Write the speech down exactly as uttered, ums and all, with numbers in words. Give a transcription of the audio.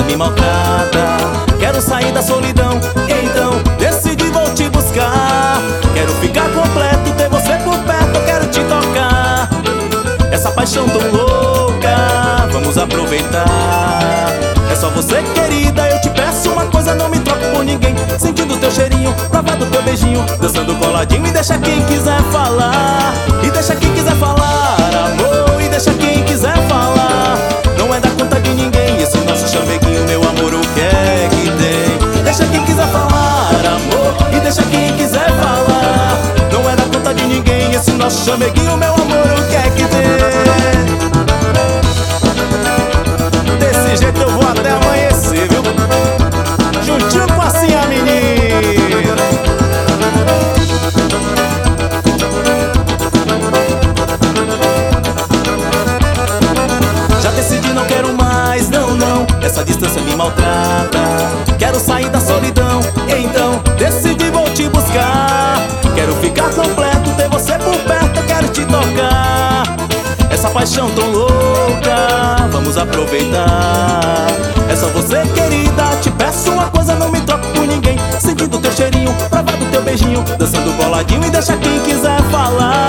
me maltrata. Quero sair da solidão, então decidi vou te buscar. Quero ficar completo, ter você por perto, eu quero te tocar. Essa paixão tão louca, vamos aproveitar. É só você, querida, eu te peço uma coisa, não me troco por ninguém. Sentindo teu cheirinho, provado teu beijinho, dançando coladinho. E deixa quem quiser falar, e deixa quem quiser falar, amor. E deixa quem quiser falar, não é da conta de ninguém. Esse nosso chameguinho, meu amor, o que é que tem? Deixa quem quiser falar, amor. E deixa quem quiser falar, não é da conta de ninguém. Esse nosso chameguinho, meu amor, o que é que tem? Desse jeito eu vou até amanhecer, viu? Juntinho com assim a menina. Já decidi, não quero mais, não, não. Essa distância me maltrata. Quero sair da solidão, então decidi vou te buscar. Quero ficar completo, ter você por perto, eu quero te tocar. Essa paixão tão louca, vamos aproveitar. É só você, querida, te peço uma coisa, não me troco por ninguém. Sentindo teu cheirinho, provado teu beijinho, dançando coladinho. E deixa quem quiser falar,